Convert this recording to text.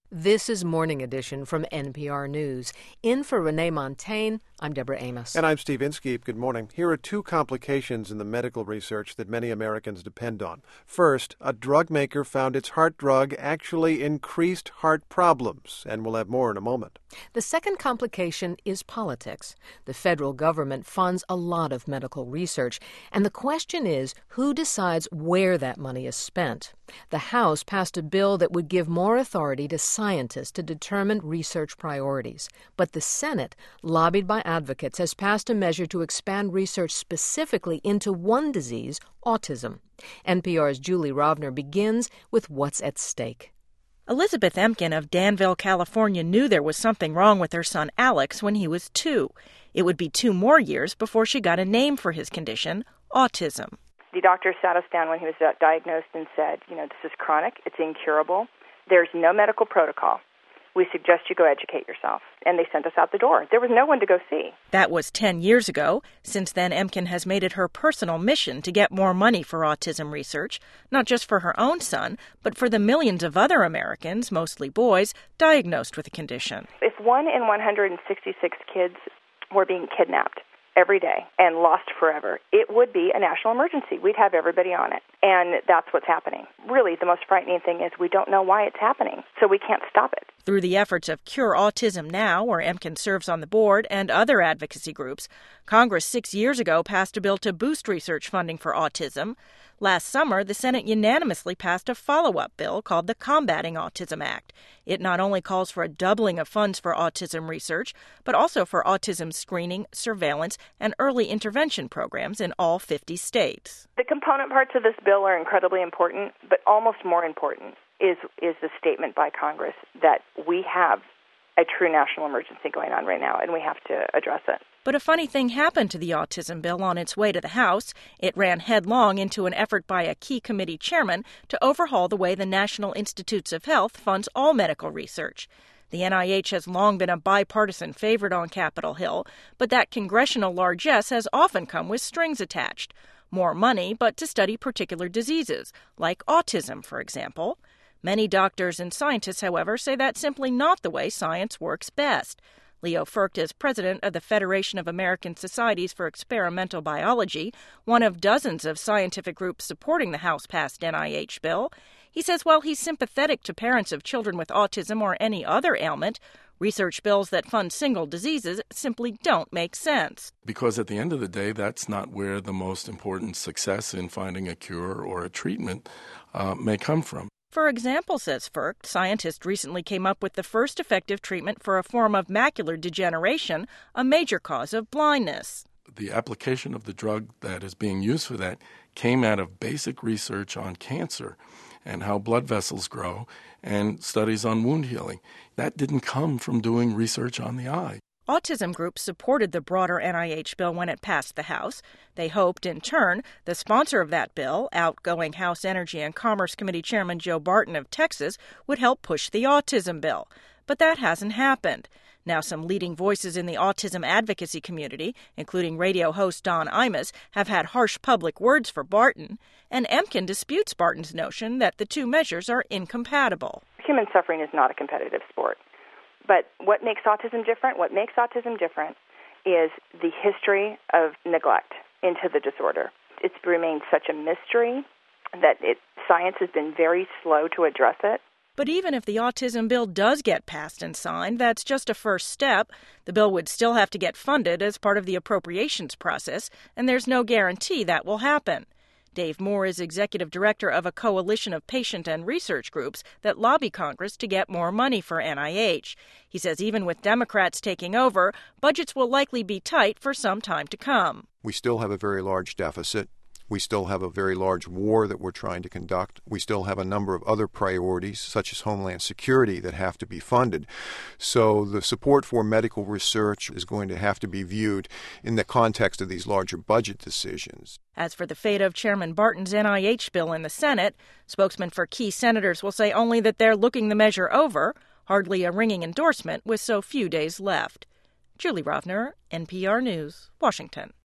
This is Morning Edition from NPR News. In for Renee Montaigne, I'm Deborah Amos. And I'm Steve Inskeep. Good morning. Here are two complications in the medical research that many Americans depend on. First, a drug maker found its heart drug actually increased heart problems, and we'll have more in a moment. The second complication is politics. The federal government funds a lot of medical research, and the question is who decides where that money is spent. The House passed a bill that would give more authority to scientists to determine research priorities. But the Senate, lobbied by advocates, has passed a measure to expand research specifically into one disease, autism. NPR's Julie Rovner begins with what's at stake. Elizabeth Emkin of Danville, California, knew there was something wrong with her son Alex when he was 2. It would be 2 more years before she got a name for his condition, autism. The doctor sat us down when he was diagnosed and said, this is chronic, it's incurable, there's no medical protocol. We suggest you go educate yourself. And they sent us out the door. There was no one to go see. That was 10 years ago. Since then, Emkin has made it her personal mission to get more money for autism research, not just for her own son, but for the millions of other Americans, mostly boys, diagnosed with the condition. If 1 in 166 kids were being kidnapped every day and lost forever, it would be a national emergency. We'd have everybody on it. And that's what's happening. Really, the most frightening thing is we don't know why it's happening, so we can't stop it. Through the efforts of Cure Autism Now, where Emkin serves on the board, and other advocacy groups, Congress 6 years ago passed a bill to boost research funding for autism. Last summer, the Senate unanimously passed a follow-up bill called the Combating Autism Act. It not only calls for a doubling of funds for autism research, but also for autism screening, surveillance, and early intervention programs in all 50 states. The component parts of this bill are incredibly important, but almost more important is the statement by Congress that we have a true national emergency going on right now, and we have to address it. But a funny thing happened to the autism bill on its way to the House. It ran headlong into an effort by a key committee chairman to overhaul the way the National Institutes of Health funds all medical research. The NIH has long been a bipartisan favorite on Capitol Hill, but that congressional largesse has often come with strings attached. More money, but to study particular diseases, like autism, for example. Many doctors and scientists, however, say that's simply not the way science works best. Leo Furcht is president of the Federation of American Societies for Experimental Biology, one of dozens of scientific groups supporting the House-passed NIH bill. He says while he's sympathetic to parents of children with autism or any other ailment, research bills that fund single diseases simply don't make sense. Because at the end of the day, that's not where the most important success in finding a cure or a treatment may come from. For example, says Furcht, scientists recently came up with the first effective treatment for a form of macular degeneration, a major cause of blindness. The application of the drug that is being used for that came out of basic research on cancer and how blood vessels grow and studies on wound healing. That didn't come from doing research on the eye. Autism groups supported the broader NIH bill when it passed the House. They hoped, in turn, the sponsor of that bill, outgoing House Energy and Commerce Committee Chairman Joe Barton of Texas, would help push the autism bill. But that hasn't happened. Now some leading voices in the autism advocacy community, including radio host Don Imus, have had harsh public words for Barton, and Emkin disputes Barton's notion that the two measures are incompatible. Human suffering is not a competitive sport. But what makes autism different? What makes autism different is the history of neglect into the disorder. It's remained such a mystery that science has been very slow to address it. But even if the autism bill does get passed and signed, that's just a first step. The bill would still have to get funded as part of the appropriations process, and there's no guarantee that will happen. Dave Moore is executive director of a coalition of patient and research groups that lobby Congress to get more money for NIH. He says even with Democrats taking over, budgets will likely be tight for some time to come. We still have a very large deficit. We still have a very large war that we're trying to conduct. We still have a number of other priorities, such as Homeland Security, that have to be funded. So the support for medical research is going to have to be viewed in the context of these larger budget decisions. As for the fate of Chairman Barton's NIH bill in the Senate, spokesmen for key senators will say only that they're looking the measure over, hardly a ringing endorsement with so few days left. Julie Rovner, NPR News, Washington.